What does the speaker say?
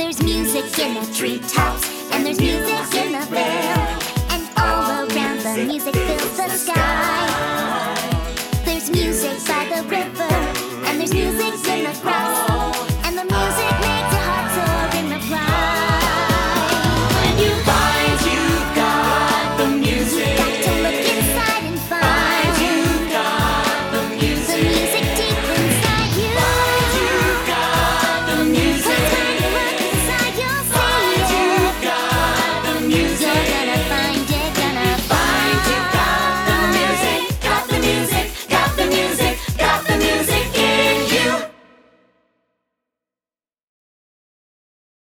There's music in the treetops, and there's music in the valley.